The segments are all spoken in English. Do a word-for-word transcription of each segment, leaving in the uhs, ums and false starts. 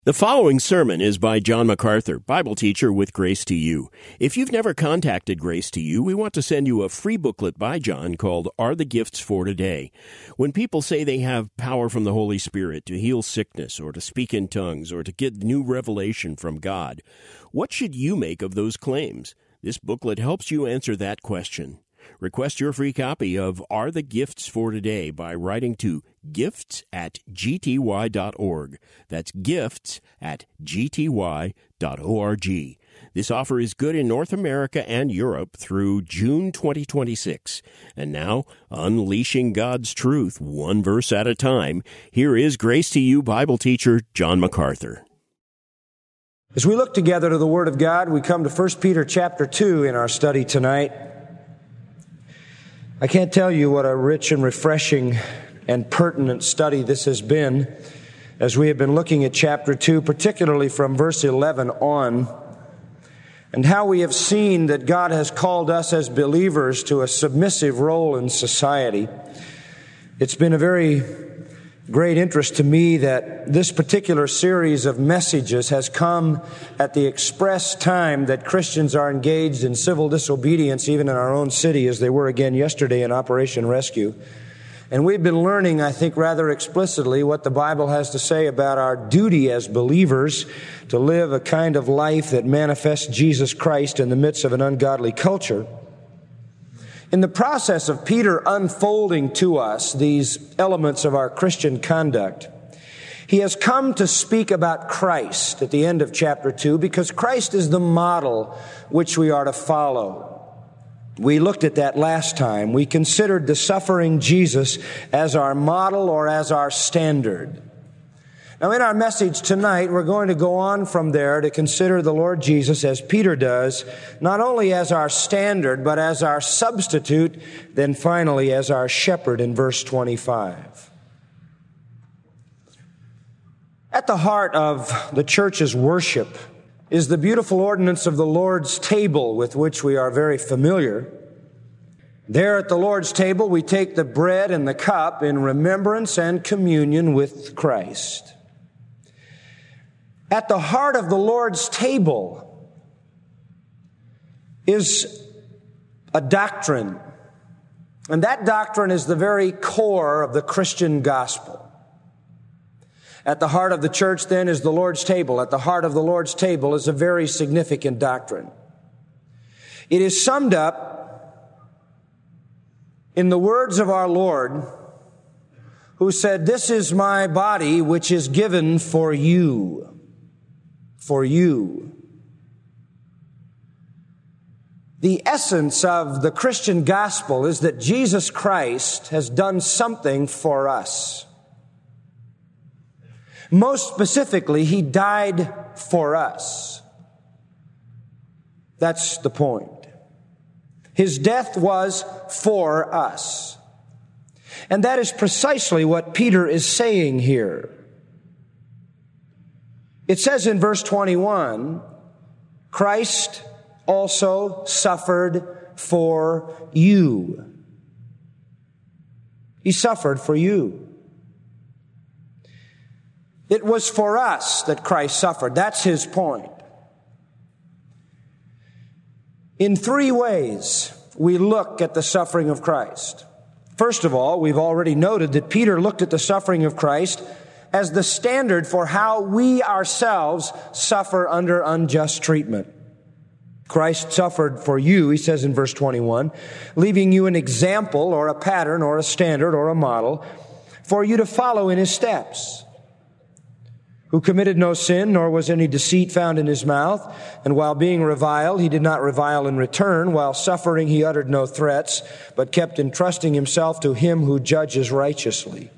The following sermon is by John MacArthur, Bible teacher with Grace to You. If you've never contacted Grace to You, we want to send you a free booklet by John called Are the Gifts for Today? When people say they have power from the Holy Spirit to heal sickness or to speak in tongues or to get new revelation from God, what should you make of those claims? This booklet helps you answer that question. Request your free copy of Are the Gifts for Today by writing to gifts at g t y dot org. That's gifts at g t y dot org. This offer is good in North America and Europe through June twenty twenty-six. And now, unleashing God's truth one verse at a time, here is Grace to You Bible teacher John MacArthur. As we look together to the Word of God, we come to First Peter chapter two in our study tonight. I can't tell you what a rich and refreshing and pertinent study this has been as we have been looking at chapter two, particularly from verse eleven on, and how we have seen that God has called us as believers to a submissive role in society. It's been a very great interest to me that this particular series of messages has come at the express time that Christians are engaged in civil disobedience, even in our own city, as they were again yesterday in Operation Rescue. And we've been learning, I think, rather explicitly what the Bible has to say about our duty as believers to live a kind of life that manifests Jesus Christ in the midst of an ungodly culture. In the process of Peter unfolding to us these elements of our Christian conduct, he has come to speak about Christ at the end of chapter two, because Christ is the model which we are to follow. We looked at that last time. We considered the suffering Jesus as our model or as our standard. Now, in our message tonight, we're going to go on from there to consider the Lord Jesus, as Peter does, not only as our standard, but as our substitute, then finally as our shepherd in verse twenty-five. At the heart of the church's worship is the beautiful ordinance of the Lord's table, with which we are very familiar. There at the Lord's table, we take the bread and the cup in remembrance and communion with Christ. At the heart of the Lord's table is a doctrine, and that doctrine is the very core of the Christian gospel. At the heart of the church, then, is the Lord's table. At the heart of the Lord's table is a very significant doctrine. It is summed up in the words of our Lord, who said, "This is my body, which is given for you." For you. The essence of the Christian gospel is that Jesus Christ has done something for us. Most specifically, He died for us. That's the point. His death was for us. And that is precisely what Peter is saying here. It says in verse twenty-one, Christ also suffered for you. He suffered for you. It was for us that Christ suffered. That's his point. In three ways, we look at the suffering of Christ. First of all, we've already noted that Peter looked at the suffering of Christ as the standard for how we ourselves suffer under unjust treatment. Christ suffered for you, he says in verse twenty-one, leaving you an example or a pattern or a standard or a model for you to follow in his steps, who committed no sin, nor was any deceit found in his mouth. And while being reviled, he did not revile in return. While suffering, he uttered no threats, but kept entrusting himself to him who judges righteously.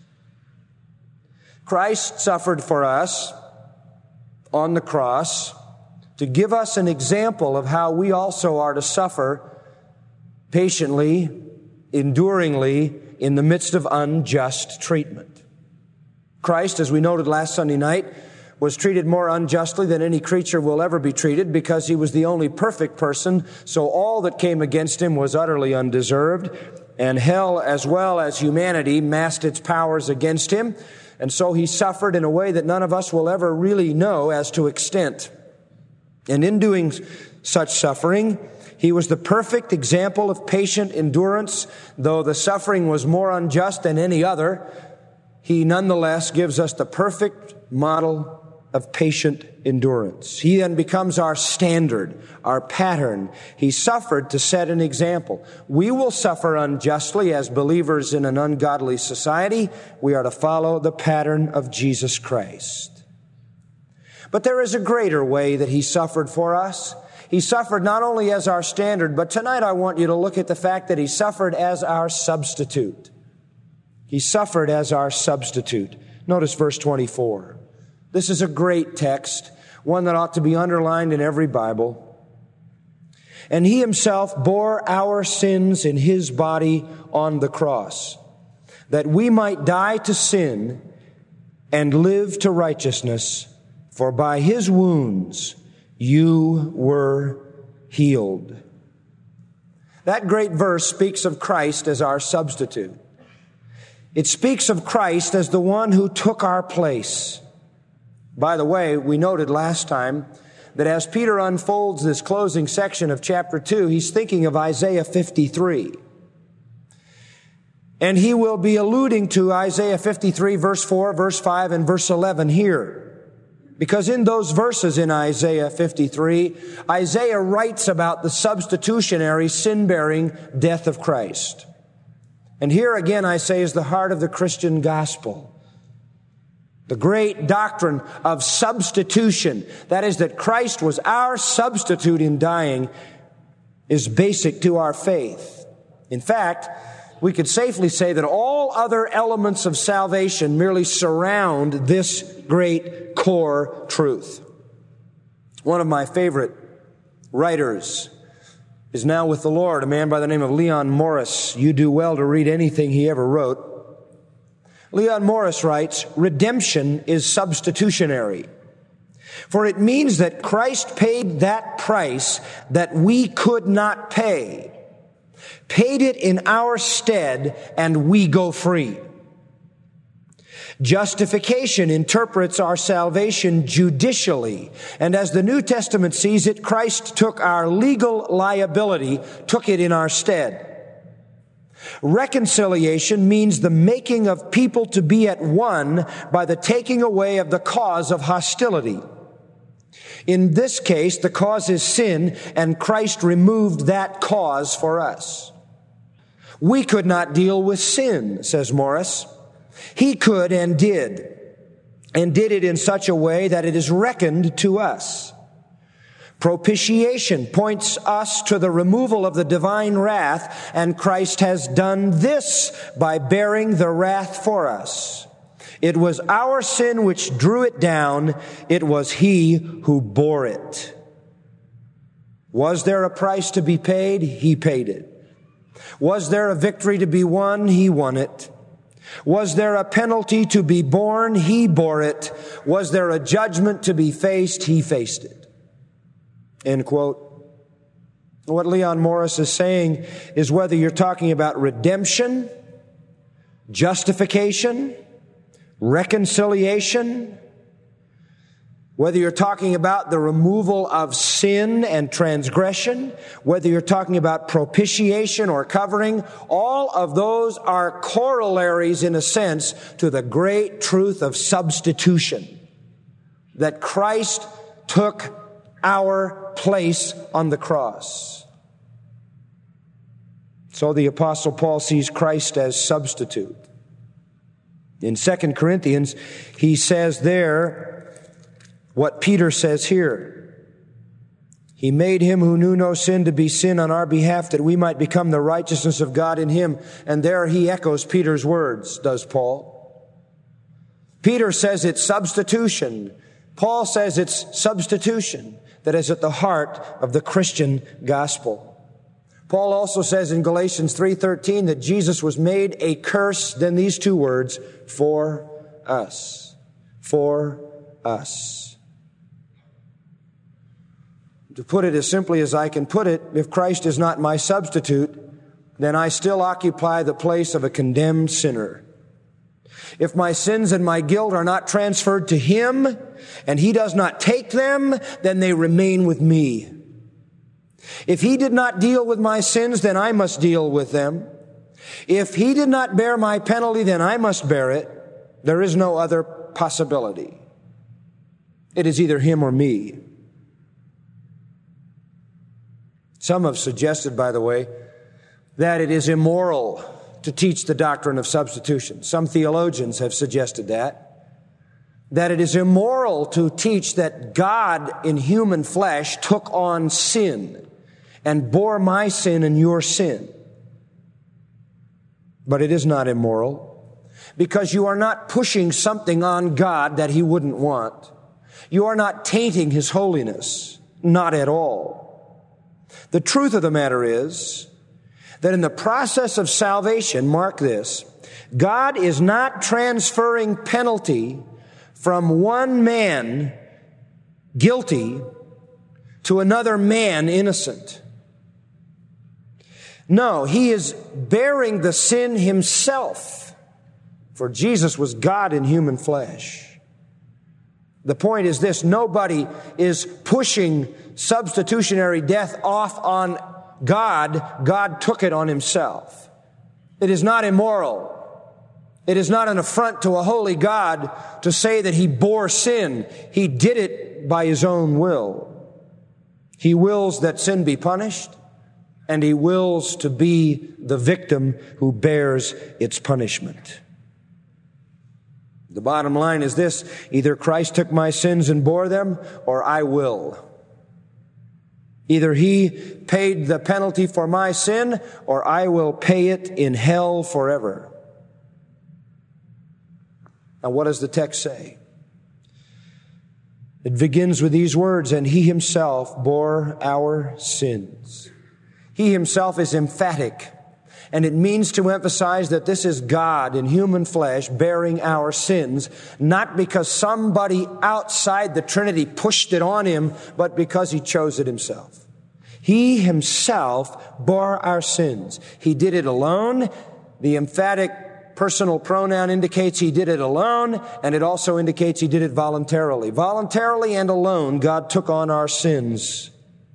Christ suffered for us on the cross to give us an example of how we also are to suffer patiently, enduringly, in the midst of unjust treatment. Christ, as we noted last Sunday night, was treated more unjustly than any creature will ever be treated because he was the only perfect person, so all that came against him was utterly undeserved, and hell as well as humanity massed its powers against him. And so he suffered in a way that none of us will ever really know as to extent. And in doing such suffering, he was the perfect example of patient endurance. Though the suffering was more unjust than any other, he nonetheless gives us the perfect model of patient endurance. He then becomes our standard, our pattern. He suffered to set an example. We will suffer unjustly as believers in an ungodly society. We are to follow the pattern of Jesus Christ. But there is a greater way that he suffered for us. He suffered not only as our standard, but tonight I want you to look at the fact that he suffered as our substitute. He suffered as our substitute. Notice verse twenty-four. This is a great text, one that ought to be underlined in every Bible. And he himself bore our sins in his body on the cross, that we might die to sin and live to righteousness. For by his wounds you were healed. That great verse speaks of Christ as our substitute. It speaks of Christ as the one who took our place. By the way, we noted last time that as Peter unfolds this closing section of chapter two, he's thinking of Isaiah fifty-three. And he will be alluding to Isaiah fifty-three, verse four, verse five, and verse eleven here. Because in those verses in Isaiah fifty-three, Isaiah writes about the substitutionary, sin-bearing death of Christ. And here again, I say, is the heart of the Christian gospel. The great doctrine of substitution, that is, that Christ was our substitute in dying, is basic to our faith. In fact, we could safely say that all other elements of salvation merely surround this great core truth. One of my favorite writers is now with the Lord, a man by the name of Leon Morris. You do well to read anything he ever wrote. Leon Morris writes, redemption is substitutionary, for it means that Christ paid that price that we could not pay, paid it in our stead, and we go free. Justification interprets our salvation judicially, and as the New Testament sees it, Christ took our legal liability, took it in our stead. Reconciliation means the making of people to be at one by the taking away of the cause of hostility. In this case, the cause is sin, and Christ removed that cause for us. We could not deal with sin, says Morris. He could and did, and did it in such a way that it is reckoned to us. Propitiation points us to the removal of the divine wrath, and Christ has done this by bearing the wrath for us. It was our sin which drew it down. It was he who bore it. Was there a price to be paid? He paid it. Was there a victory to be won? He won it. Was there a penalty to be borne? He bore it. Was there a judgment to be faced? He faced it. End quote. What Leon Morris is saying is whether you're talking about redemption, justification, reconciliation, whether you're talking about the removal of sin and transgression, whether you're talking about propitiation or covering, all of those are corollaries, in a sense, to the great truth of substitution, that Christ took our place on the cross. So the Apostle Paul sees Christ as substitute. In Second Corinthians, he says there what Peter says here. He made him who knew no sin to be sin on our behalf, that we might become the righteousness of God in him. And there he echoes Peter's words, does Paul. Peter says it's substitution. Paul says it's substitution that is at the heart of the Christian gospel. Paul also says in Galatians three thirteen that Jesus was made a curse, then these two words, for us. For us. To put it as simply as I can put it, if Christ is not my substitute, then I still occupy the place of a condemned sinner. If my sins and my guilt are not transferred to Him, and He does not take them, then they remain with me. If He did not deal with my sins, then I must deal with them. If He did not bear my penalty, then I must bear it. There is no other possibility. It is either Him or me. Some have suggested, by the way, that it is immoral to teach the doctrine of substitution. Some theologians have suggested that. That it is immoral to teach that God in human flesh took on sin and bore my sin and your sin. But it is not immoral, because you are not pushing something on God that He wouldn't want. You are not tainting His holiness. Not at all. The truth of the matter is that in the process of salvation, mark this, God is not transferring penalty from one man guilty to another man innocent. No, He is bearing the sin Himself, for Jesus was God in human flesh. The point is this: nobody is pushing substitutionary death off on God. God took it on Himself. It is not immoral. It is not an affront to a holy God to say that He bore sin. He did it by His own will. He wills that sin be punished, and He wills to be the victim who bears its punishment. The bottom line is this: either Christ took my sins and bore them, or I will. Either He paid the penalty for my sin, or I will pay it in hell forever. Now, what does the text say? It begins with these words, and He Himself bore our sins. He Himself is emphatic, and it means to emphasize that this is God in human flesh bearing our sins, not because somebody outside the Trinity pushed it on Him, but because He chose it Himself. He Himself bore our sins. He did it alone. The emphatic personal pronoun indicates He did it alone, and it also indicates He did it voluntarily. Voluntarily and alone, God took on our sins.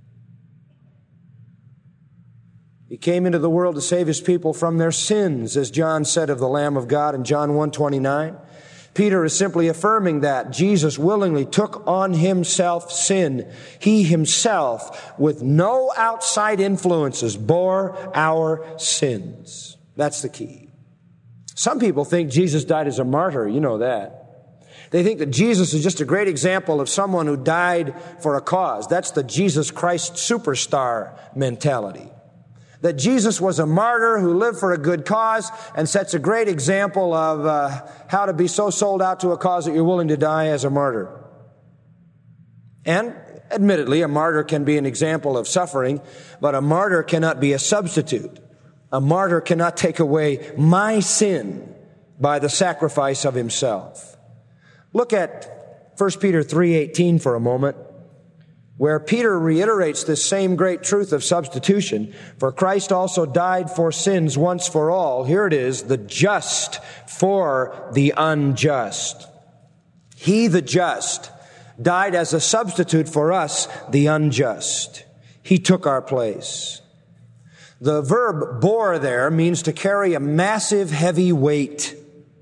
He came into the world to save His people from their sins, as John said of the Lamb of God in John one twenty-nine. Peter is simply affirming that Jesus willingly took on Himself sin. He Himself, with no outside influences, bore our sins. That's the key. Some people think Jesus died as a martyr. You know that. They think that Jesus is just a great example of someone who died for a cause. That's the Jesus Christ superstar mentality. That Jesus was a martyr who lived for a good cause and sets a great example of uh, how to be so sold out to a cause that you're willing to die as a martyr. And admittedly, a martyr can be an example of suffering, but a martyr cannot be a substitute. A martyr cannot take away my sin by the sacrifice of himself. Look at First Peter three eighteen for a moment, where Peter reiterates this same great truth of substitution. For Christ also died for sins once for all. Here it is, the just for the unjust. He, the just, died as a substitute for us, the unjust. He took our place. The verb bore there means to carry a massive, heavy weight.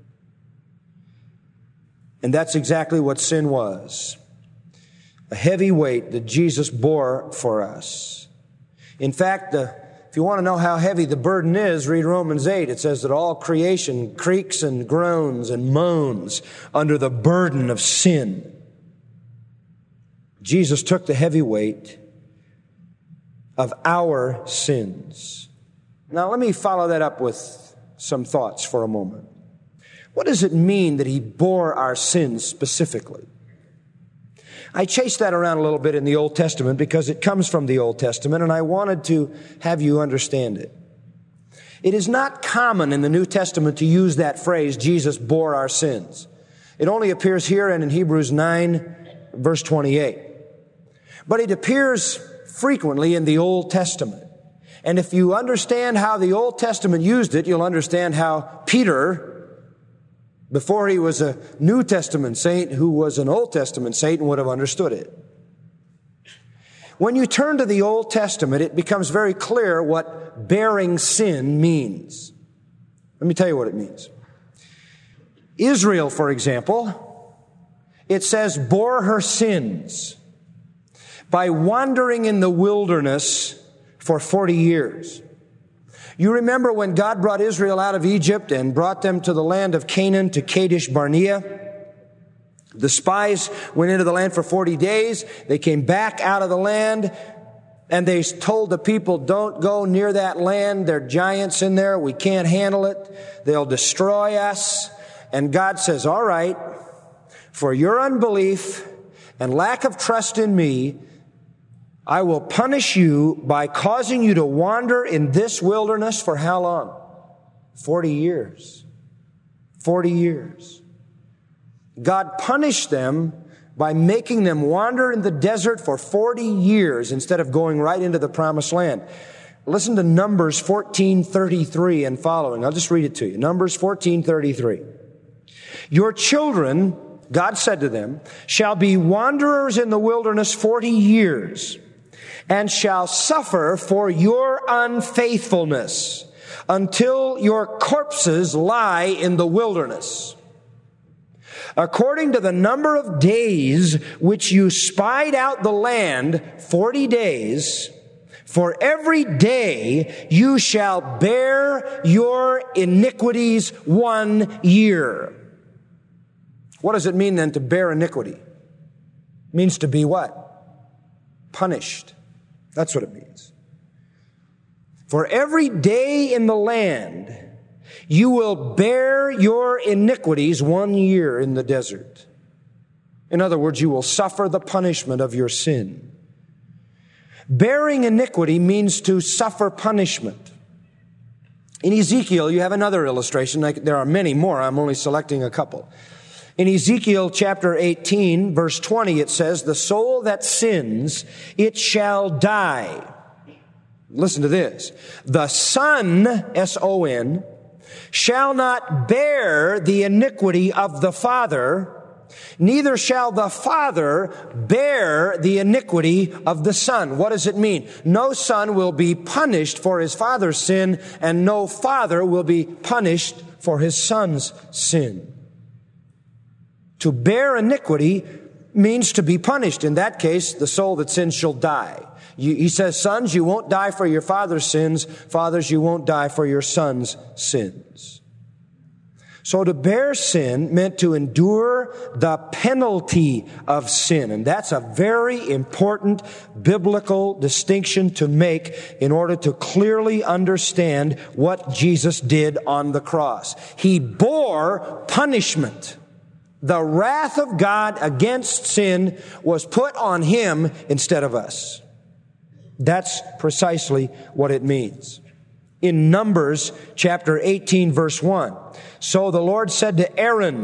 And that's exactly what sin was. A heavy weight that Jesus bore for us. In fact, the, if you want to know how heavy the burden is, read Romans eight. It says that all creation creaks and groans and moans under the burden of sin. Jesus took the heavy weight of our sins. Now, let me follow that up with some thoughts for a moment. What does it mean that He bore our sins specifically? I chased that around a little bit in the Old Testament because it comes from the Old Testament, and I wanted to have you understand it. It is not common in the New Testament to use that phrase, Jesus bore our sins. It only appears here and in Hebrews nine, verse twenty-eight. But it appears frequently in the Old Testament. And if you understand how the Old Testament used it, you'll understand how Peter Before he was a New Testament saint who was an Old Testament saint and would have understood it. When you turn to the Old Testament, it becomes very clear what bearing sin means. Let me tell you what it means. Israel, for example, it says, bore her sins by wandering in the wilderness for forty years. You remember when God brought Israel out of Egypt and brought them to the land of Canaan, to Kadesh Barnea? The spies went into the land for forty days. They came back out of the land, and they told the people, don't go near that land. There are giants in there. We can't handle it. They'll destroy us. And God says, all right, for your unbelief and lack of trust in me, I will punish you by causing you to wander in this wilderness for how long? Forty years. Forty years. God punished them by making them wander in the desert for forty years instead of going right into the promised land. Listen to Numbers fourteen thirty-three and following. I'll just read it to you. Numbers fourteen thirty-three. Your children, God said to them, shall be wanderers in the wilderness forty years, and shall suffer for your unfaithfulness until your corpses lie in the wilderness. According to the number of days which you spied out the land, forty days, for every day you shall bear your iniquities one year. What does it mean then to bear iniquity? It means to be what? Punished. That's what it means. For every day in the land, you will bear your iniquities one year in the desert. In other words, you will suffer the punishment of your sin. Bearing iniquity means to suffer punishment. In Ezekiel, you have another illustration. There are many more. I'm only selecting a couple. In Ezekiel chapter eighteen, verse twenty, it says, the soul that sins, it shall die. Listen to this. The Son, S O N, shall not bear the iniquity of the Father, neither shall the Father bear the iniquity of the Son. What does it mean? No son will be punished for his father's sin, and no father will be punished for his son's sin. To bear iniquity means to be punished. In that case, the soul that sins shall die. You, he says, sons, you won't die for your father's sins. Fathers, you won't die for your sons' sins. So to bear sin meant to endure the penalty of sin. And that's a very important biblical distinction to make in order to clearly understand what Jesus did on the cross. He bore punishment. The wrath of God against sin was put on him instead of us. That's precisely what it means. In Numbers chapter eighteen, verse one, so the Lord said to Aaron,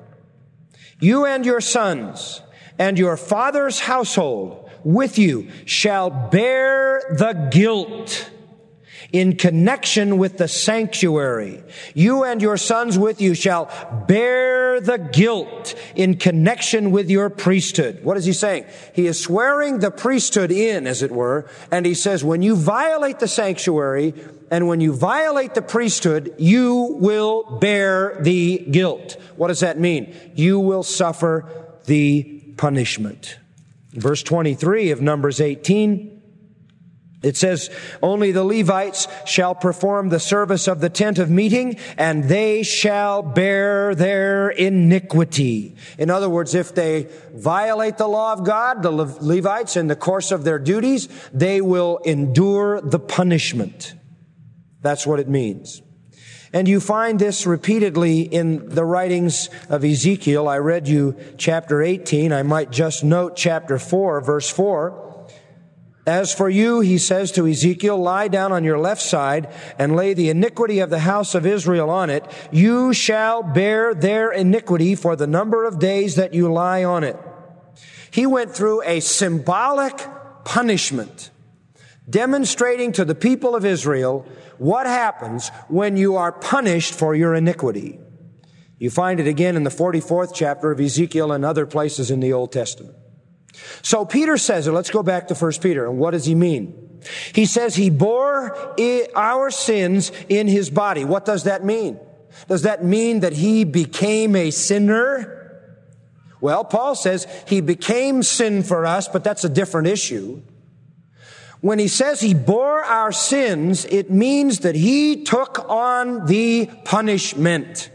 you and your sons and your father's household with you shall bear the guilt in connection with the sanctuary. You and your sons with you shall bear the guilt in connection with your priesthood. What is he saying? He is swearing the priesthood in, as it were, and he says, when you violate the sanctuary and when you violate the priesthood, you will bear the guilt. What does that mean? You will suffer the punishment. Verse twenty-three of Numbers eighteen, it says, only the Levites shall perform the service of the tent of meeting, and they shall bear their iniquity. In other words, if they violate the law of God, the Le- Levites, in the course of their duties, they will endure the punishment. That's what it means. And you find this repeatedly in the writings of Ezekiel. I read you chapter eighteen. I might just note chapter four, verse four. As for you, he says to Ezekiel, lie down on your left side and lay the iniquity of the house of Israel on it. You shall bear their iniquity for the number of days that you lie on it. He went through a symbolic punishment, demonstrating to the people of Israel what happens when you are punished for your iniquity. You find it again in the forty-fourth chapter of Ezekiel and other places in the Old Testament. So Peter says it. Let's go back to First Peter. And what does he mean? He says he bore our sins in his body. What does that mean? Does that mean that he became a sinner? Well, Paul says he became sin for us, but that's a different issue. When he says he bore our sins, it means that he took on the punishment.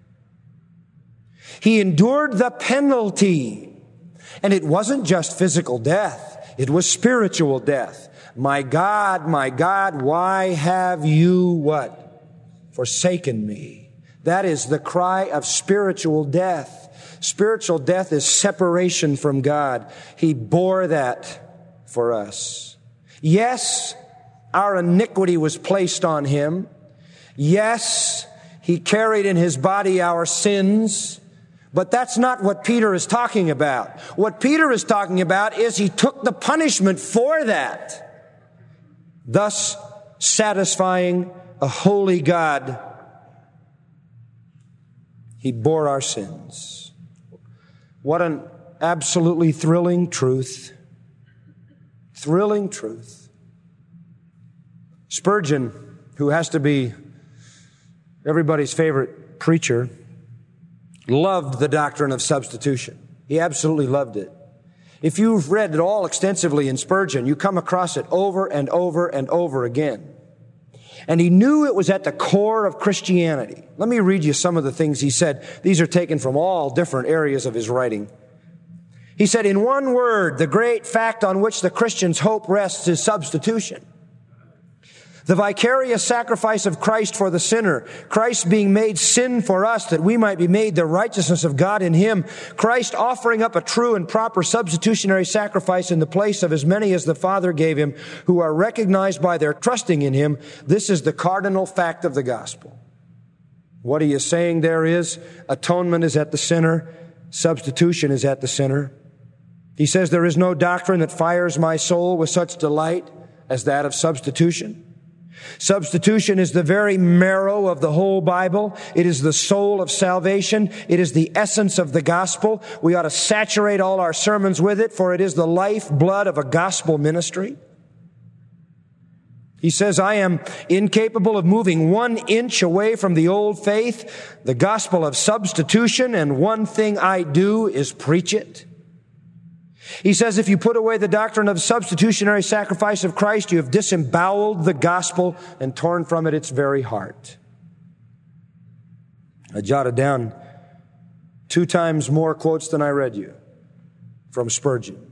He endured the penalty. And it wasn't just physical death. It was spiritual death. My God, my God, why have you what? Forsaken me. That is the cry of spiritual death. Spiritual death is separation from God. He bore that for us. Yes, our iniquity was placed on him. Yes, he carried in his body our sins. But that's not what Peter is talking about. What Peter is talking about is he took the punishment for that, thus satisfying a holy God. He bore our sins. What an absolutely thrilling truth. Thrilling truth. Spurgeon, who has to be everybody's favorite preacher, loved the doctrine of substitution. He absolutely loved it. If you've read it all extensively in Spurgeon, you come across it over and over and over again. And he knew it was at the core of Christianity. Let me read you some of the things he said. These are taken from all different areas of his writing. He said, in one word, the great fact on which the Christian's hope rests is substitution. The vicarious sacrifice of Christ for the sinner, Christ being made sin for us that we might be made the righteousness of God in him, Christ offering up a true and proper substitutionary sacrifice in the place of as many as the Father gave him, who are recognized by their trusting in him. This is the cardinal fact of the gospel. What he is saying there is, atonement is at the center, substitution is at the center. He says there is no doctrine that fires my soul with such delight as that of substitution. Substitution is the very marrow of the whole Bible. It is the soul of salvation. It is the essence of the gospel. We ought to saturate all our sermons with it, for it is the lifeblood of a gospel ministry. He says, I am incapable of moving one inch away from the old faith, the gospel of substitution, and one thing I do is preach it. He says, if you put away the doctrine of substitutionary sacrifice of Christ, you have disemboweled the gospel and torn from it its very heart. I jotted down two times more quotes than I read you from Spurgeon.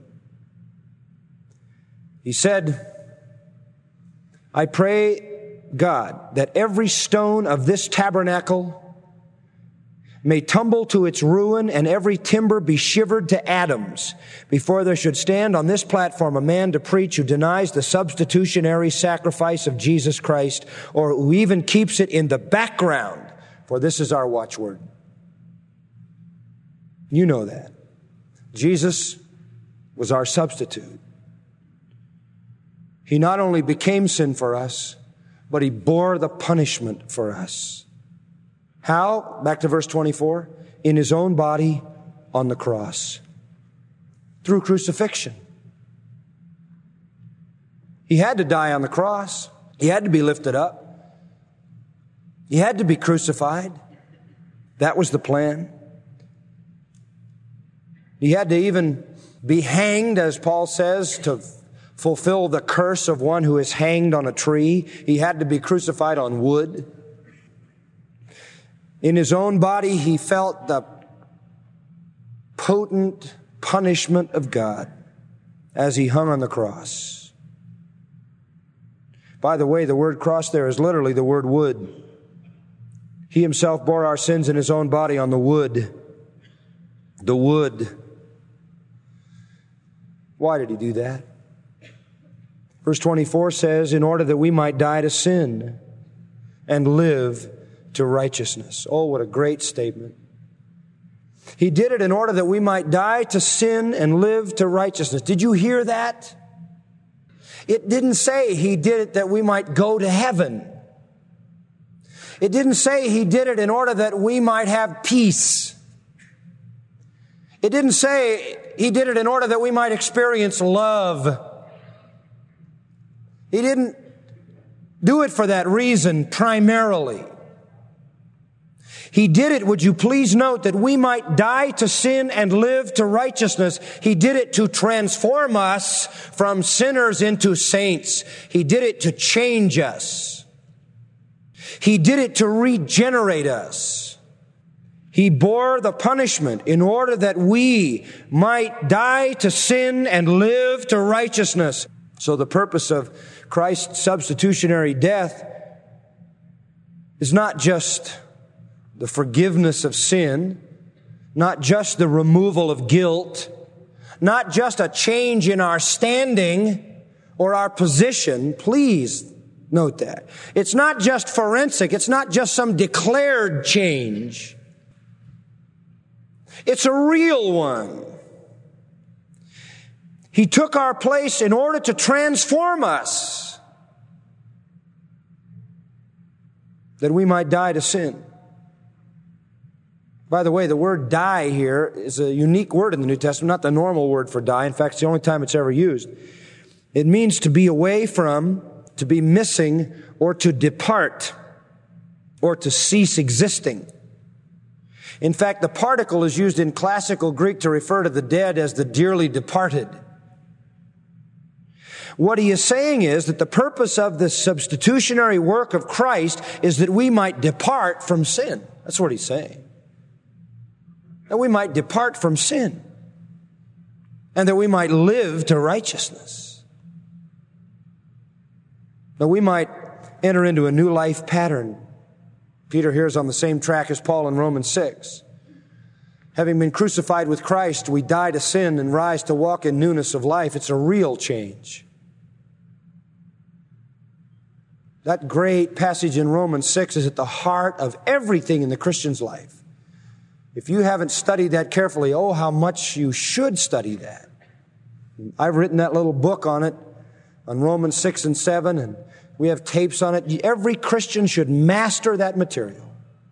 He said, I pray God that every stone of this tabernacle may tumble to its ruin and every timber be shivered to atoms before there should stand on this platform a man to preach who denies the substitutionary sacrifice of Jesus Christ, or who even keeps it in the background, for this is our watchword. You know that. Jesus was our substitute. He not only became sin for us, but he bore the punishment for us. How? Back to verse twenty-four. In his own body on the cross. Through crucifixion. He had to die on the cross. He had to be lifted up. He had to be crucified. That was the plan. He had to even be hanged, as Paul says, to fulfill the curse of one who is hanged on a tree. He had to be crucified on wood. In his own body, he felt the potent punishment of God as he hung on the cross. By the way, the word cross there is literally the word wood. He himself bore our sins in his own body on the wood. The wood. Why did he do that? Verse twenty-four says, in order that we might die to sin and live to righteousness. Oh, what a great statement. He did it in order that we might die to sin and live to righteousness. Did you hear that? It didn't say he did it that we might go to heaven. It didn't say He did it in order that we might have peace. It didn't say He did it in order that we might experience love. He didn't do it for that reason primarily. He did it, would you please note, that we might die to sin and live to righteousness. He did it to transform us from sinners into saints. He did it to change us. He did it to regenerate us. He bore the punishment in order that we might die to sin and live to righteousness. So the purpose of Christ's substitutionary death is not just the forgiveness of sin, not just the removal of guilt, not just a change in our standing or our position. Please note that. It's not just forensic. It's not just some declared change. It's a real one. He took our place in order to transform us, that we might die to sin. By the way, the word die here is a unique word in the New Testament, not the normal word for die. In fact, it's the only time it's ever used. It means to be away from, to be missing, or to depart, or to cease existing. In fact, the particle is used in classical Greek to refer to the dead as the dearly departed. What he is saying is that the purpose of this substitutionary work of Christ is that we might depart from sin. That's what he's saying. That we might depart from sin, and that we might live to righteousness. That we might enter into a new life pattern. Peter here is on the same track as Paul in Romans six. Having been crucified with Christ, we die to sin and rise to walk in newness of life. It's a real change. That great passage in Romans six is at the heart of everything in the Christian's life. If you haven't studied that carefully, oh, how much you should study that. I've written that little book on it, on Romans six and seven, and we have tapes on it. Every Christian should master that material.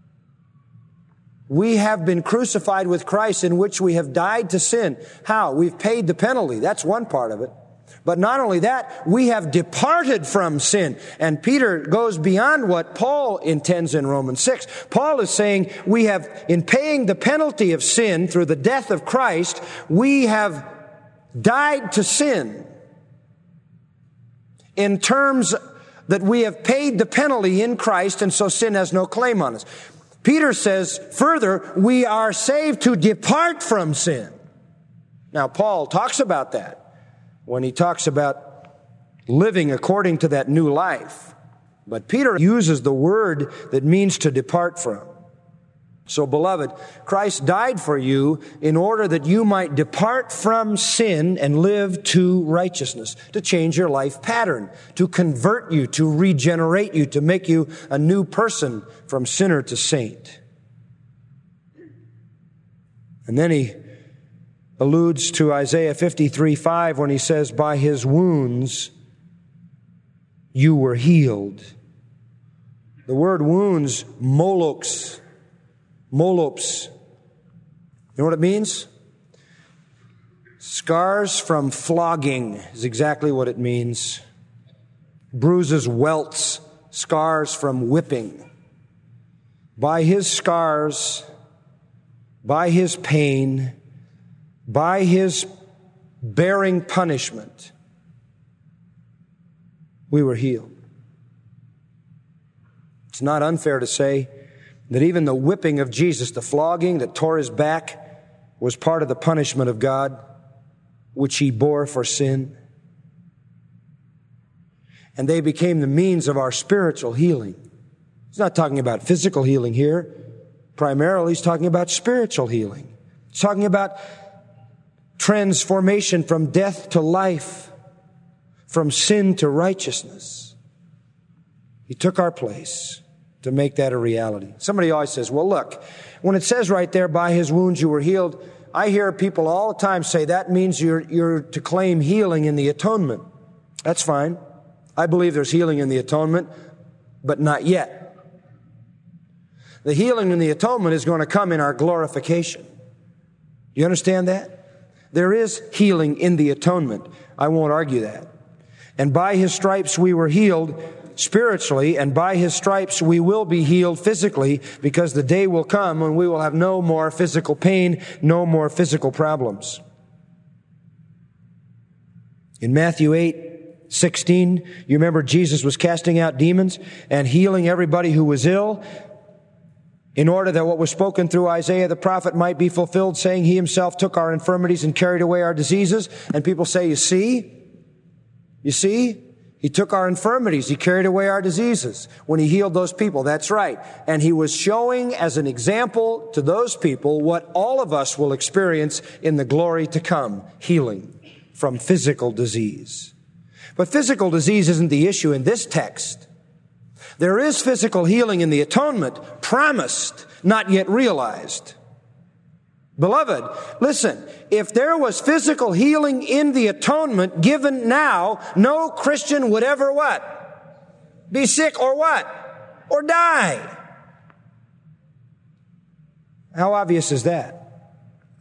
We have been crucified with Christ, in which we have died to sin. How? We've paid the penalty. That's one part of it. But not only that, we have departed from sin. And Peter goes beyond what Paul intends in Romans six. Paul is saying we have, in paying the penalty of sin through the death of Christ, we have died to sin in terms that we have paid the penalty in Christ, and so sin has no claim on us. Peter says, further, we are saved to depart from sin. Now, Paul talks about that when he talks about living according to that new life. But Peter uses the word that means to depart from. So, beloved, Christ died for you in order that you might depart from sin and live to righteousness, to change your life pattern, to convert you, to regenerate you, to make you a new person from sinner to saint. And then he alludes to Isaiah fifty-three five when he says, by His wounds you were healed. The word wounds, molops, molops. You know what it means? Scars from flogging is exactly what it means. Bruises, welts, scars from whipping. By His scars, by His pain, by His bearing punishment, we were healed. It's not unfair to say that even the whipping of Jesus, the flogging that tore His back, was part of the punishment of God, which He bore for sin. And they became the means of our spiritual healing. He's not talking about physical healing here. Primarily, He's talking about spiritual healing. He's talking about transformation from death to life, from sin to righteousness. He took our place to make that a reality. Somebody always says, well, look, when it says right there, by His wounds you were healed, I hear people all the time say that means you're, you're to claim healing in the atonement. That's fine. I believe there's healing in the atonement, but not yet. The healing and the atonement is going to come in our glorification. You understand that? There is healing in the atonement. I won't argue that. And by His stripes we were healed spiritually, and by His stripes we will be healed physically, because the day will come when we will have no more physical pain, no more physical problems. In Matthew eight sixteen, you remember Jesus was casting out demons and healing everybody who was ill, in order that what was spoken through Isaiah the prophet might be fulfilled, saying, He Himself took our infirmities and carried away our diseases. And people say, you see? You see? He took our infirmities. He carried away our diseases when He healed those people. That's right. And He was showing as an example to those people what all of us will experience in the glory to come, healing from physical disease. But physical disease isn't the issue in this text. There is physical healing in the atonement, promised, not yet realized. Beloved, listen, if there was physical healing in the atonement given now, no Christian would ever what? Be sick or what? Or die. How obvious is that?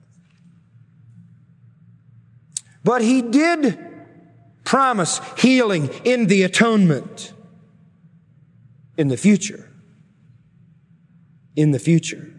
But He did promise healing in the atonement. In the future. In the future.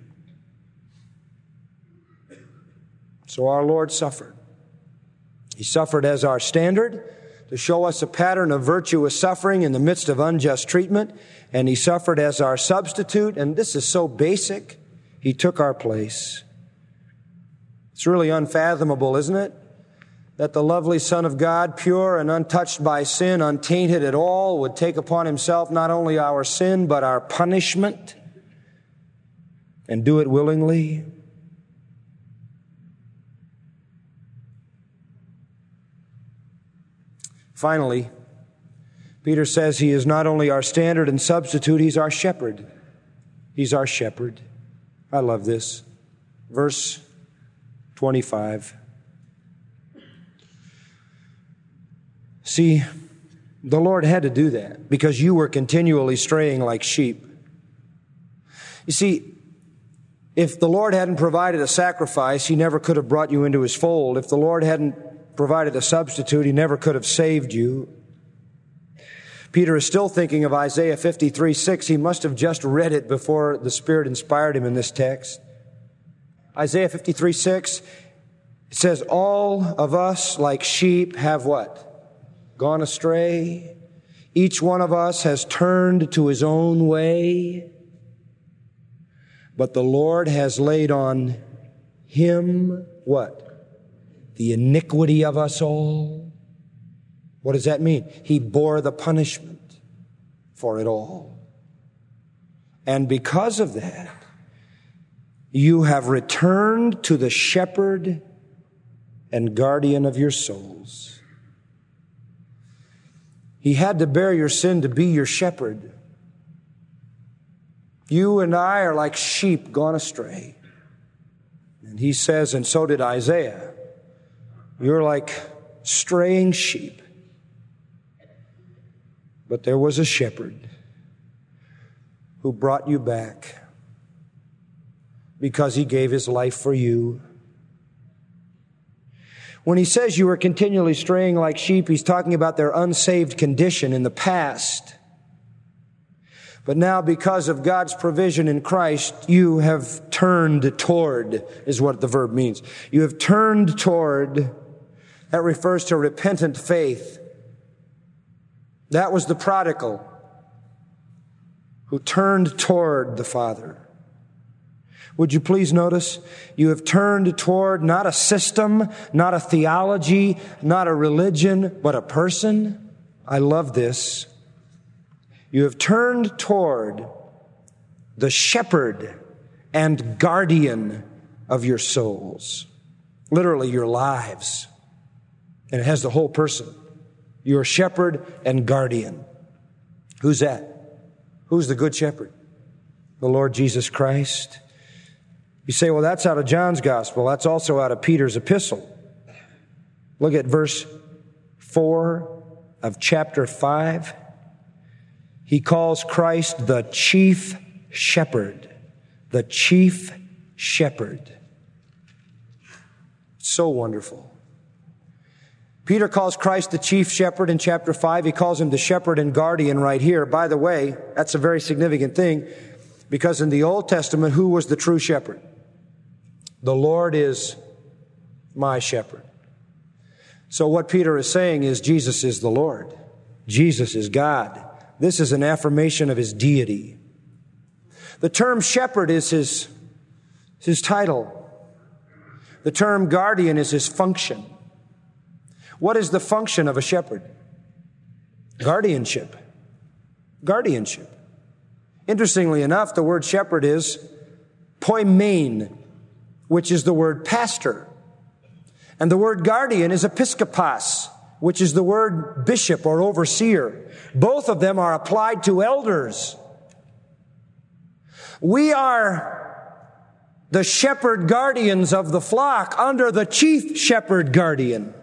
So our Lord suffered. He suffered as our standard to show us a pattern of virtuous suffering in the midst of unjust treatment. And He suffered as our substitute. And this is so basic. He took our place. It's really unfathomable, isn't it? That the lovely Son of God, pure and untouched by sin, untainted at all, would take upon Himself not only our sin, but our punishment, and do it willingly. Finally, Peter says He is not only our standard and substitute, He's our shepherd. He's our shepherd. I love this. Verse twenty-five. See, the Lord had to do that because you were continually straying like sheep. You see, if the Lord hadn't provided a sacrifice, He never could have brought you into His fold. If the Lord hadn't provided a substitute, He never could have saved you. Peter is still thinking of Isaiah fifty-three six. He must have just read it before the Spirit inspired him in this text. Isaiah fifty-three six, it says, all of us like sheep have what? Gone astray. Each one of us has turned to his own way. But the Lord has laid on Him, what? The iniquity of us all. What does that mean? He bore the punishment for it all. And because of that, you have returned to the shepherd and guardian of your souls. He had to bear your sin to be your shepherd. You and I are like sheep gone astray. And He says, and so did Isaiah, you're like straying sheep. But there was a shepherd who brought you back because He gave His life for you. When He says you are continually straying like sheep, He's talking about their unsaved condition in the past. But now, because of God's provision in Christ, you have turned toward, is what the verb means. You have turned toward. That refers to repentant faith. That was the prodigal who turned toward the Father. Would you please notice, you have turned toward not a system, not a theology, not a religion, but a person. I love this. You have turned toward the shepherd and guardian of your souls. Literally, your lives. And it has the whole person. Your shepherd and guardian. Who's that? Who's the good shepherd? The Lord Jesus Christ. You say, well, that's out of John's gospel. That's also out of Peter's epistle. Look at verse four of chapter five. He calls Christ the chief shepherd. the chief shepherd. So wonderful. Peter calls Christ the chief shepherd in chapter five. He calls him the shepherd and guardian right here. By the way, that's a very significant thing, because in the Old Testament, who was the true shepherd? The Lord is my shepherd. So what Peter is saying is Jesus is the Lord. Jesus is God. This is an affirmation of his deity. The term shepherd is his, his title. The term guardian is his function. What is the function of a shepherd? Guardianship. Guardianship. Interestingly enough, the word shepherd is poimen, which is the word pastor. And the word guardian is episkopos, which is the word bishop or overseer. Both of them are applied to elders. We are the shepherd guardians of the flock under the chief shepherd guardian.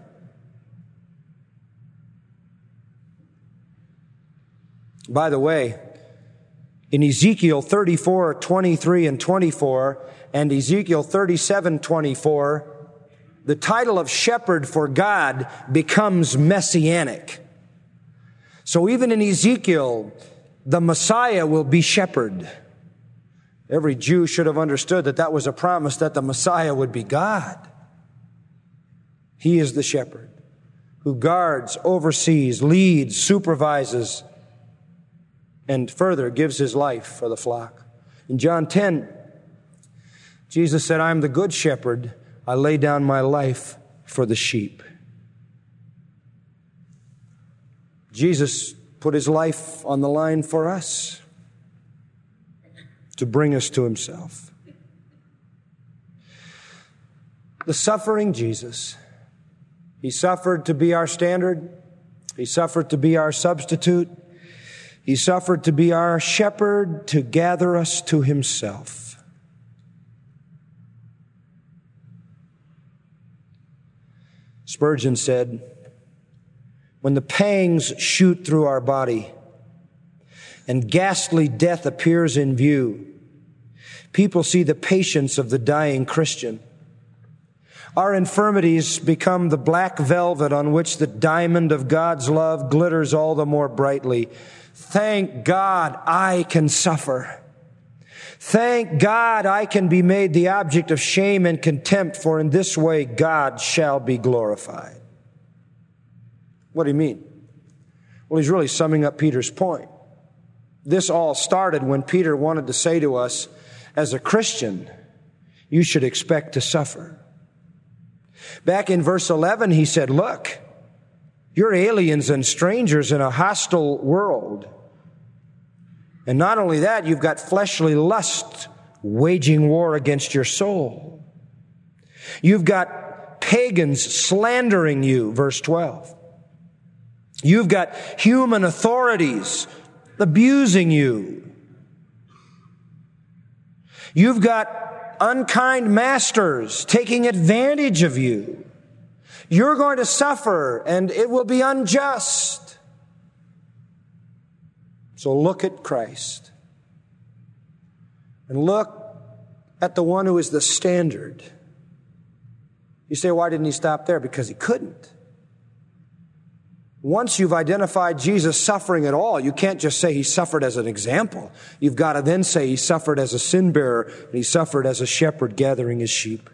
By the way, in Ezekiel thirty-four, twenty-three and twenty-four and Ezekiel thirty-seven, twenty-four, the title of shepherd for God becomes messianic. So even in Ezekiel, the Messiah will be shepherd. Every Jew should have understood that that was a promise that the Messiah would be God. He is the shepherd who guards, oversees, leads, supervises, and further gives his life for the flock. In John ten, Jesus said, I am the good shepherd. I lay down my life for the sheep. Jesus put his life on the line for us to bring us to himself. The suffering Jesus, he suffered to be our standard. He suffered to be our substitute. He suffered to be our shepherd, to gather us to himself. Spurgeon said, when the pangs shoot through our body and ghastly death appears in view, people see the patience of the dying Christian. Our infirmities become the black velvet on which the diamond of God's love glitters all the more brightly. Thank God I can suffer. Thank God I can be made the object of shame and contempt, for in this way God shall be glorified. What do you mean? Well, he's really summing up Peter's point. This all started when Peter wanted to say to us, as a Christian, you should expect to suffer. Back in verse eleven, he said, look, you're aliens and strangers in a hostile world. And not only that, you've got fleshly lust waging war against your soul. You've got pagans slandering you, verse twelve. You've got human authorities abusing you. You've got unkind masters taking advantage of you. You're going to suffer, and it will be unjust. So look at Christ. And look at the one who is the standard. You say, why didn't he stop there? Because he couldn't. Once you've identified Jesus suffering at all, you can't just say he suffered as an example. You've got to then say he suffered as a sin bearer, and he suffered as a shepherd gathering his sheep.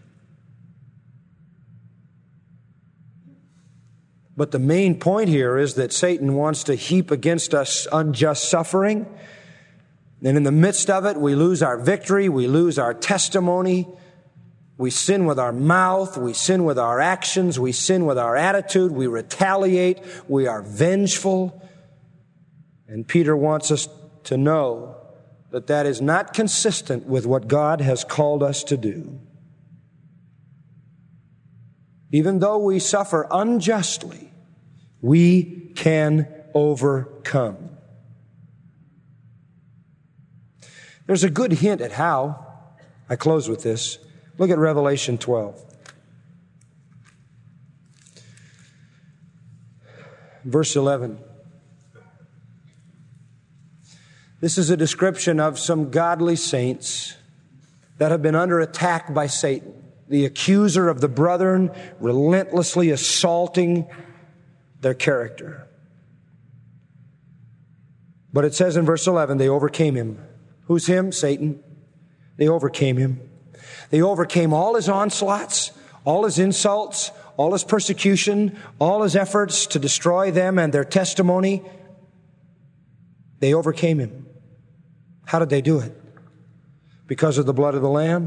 But the main point here is that Satan wants to heap against us unjust suffering. And in the midst of it, we lose our victory, we lose our testimony. We sin with our mouth, we sin with our actions, we sin with our attitude, we retaliate, we are vengeful. And Peter wants us to know that that is not consistent with what God has called us to do. Even though we suffer unjustly, we can overcome. There's a good hint at how. I close with this. Look at Revelation twelve. Verse eleven. This is a description of some godly saints that have been under attack by Satan, the accuser of the brethren, relentlessly assaulting their character. But it says in verse eleven, they overcame him. Who's him? Satan. They overcame him. They overcame all his onslaughts, all his insults, all his persecution, all his efforts to destroy them and their testimony. They overcame him. How did they do it? Because of the blood of the Lamb?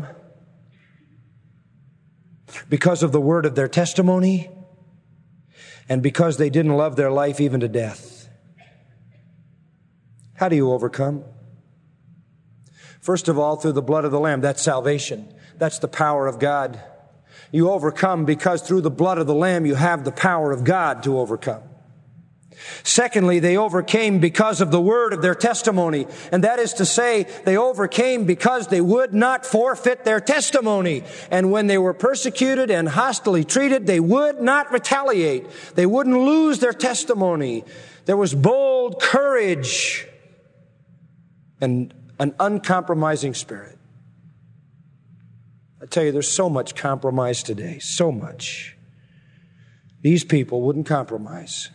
Because of the word of their testimony? And because they didn't love their life even to death? How do you overcome? First of all, through the blood of the Lamb. That's salvation. That's the power of God. You overcome because through the blood of the Lamb you have the power of God to overcome. Secondly, they overcame because of the word of their testimony. And that is to say, they overcame because they would not forfeit their testimony. And when they were persecuted and hostilely treated, they would not retaliate. They wouldn't lose their testimony. There was bold courage and an uncompromising spirit. I tell you, there's so much compromise today, so much. These people wouldn't compromise.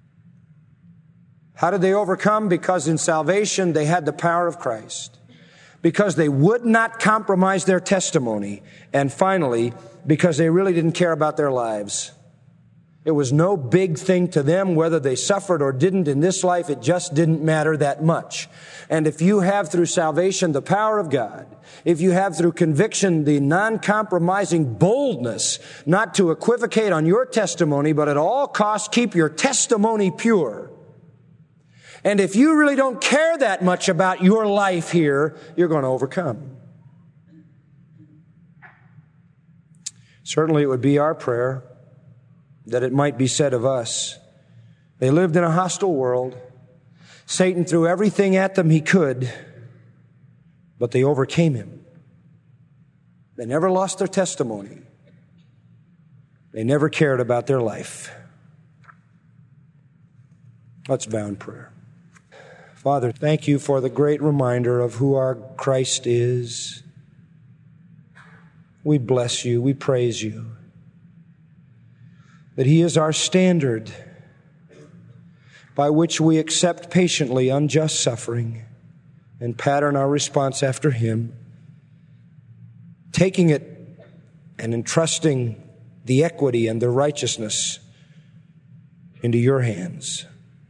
How did they overcome? Because in salvation they had the power of Christ. Because they would not compromise their testimony. And finally, because they really didn't care about their lives. It was no big thing to them whether they suffered or didn't in this life. It just didn't matter that much. And if you have through salvation the power of God, if you have through conviction the non-compromising boldness not to equivocate on your testimony, but at all costs keep your testimony pure. And if you really don't care that much about your life here, you're going to overcome. Certainly it would be our prayer that it might be said of us. They lived in a hostile world. Satan threw everything at them he could, but they overcame him. They never lost their testimony. They never cared about their life. Let's vow in prayer. Father, thank you for the great reminder of who our Christ is. We bless you. We praise you. That he is our standard by which we accept patiently unjust suffering and pattern our response after him, taking it and entrusting the equity and the righteousness into your hands.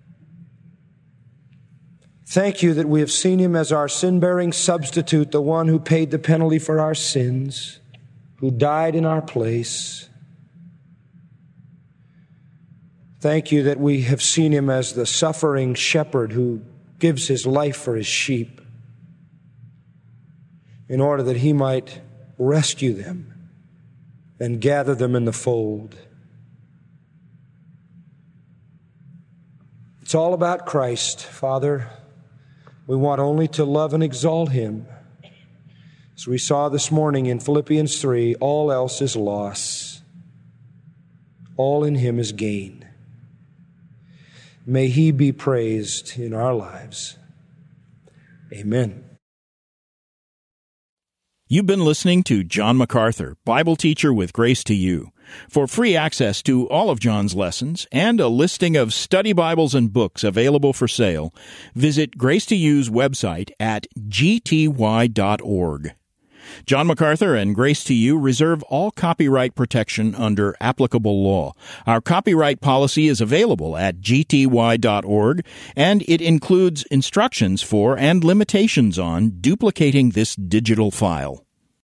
Thank you that we have seen him as our sin-bearing substitute, the one who paid the penalty for our sins, who died in our place. Thank you that we have seen him as the suffering shepherd who gives his life for his sheep in order that he might rescue them and gather them in the fold. It's all about Christ, Father. We want only to love and exalt him. As we saw this morning in Philippians three, all else is loss. All in him is gain. May he be praised in our lives. Amen. You've been listening to John MacArthur, Bible teacher with Grace to You. For free access to all of John's lessons and a listing of study Bibles and books available for sale, visit Grace to You's website at g t y dot org. John MacArthur and Grace to You reserve all copyright protection under applicable law. Our copyright policy is available at g t y dot org, and it includes instructions for and limitations on duplicating this digital file.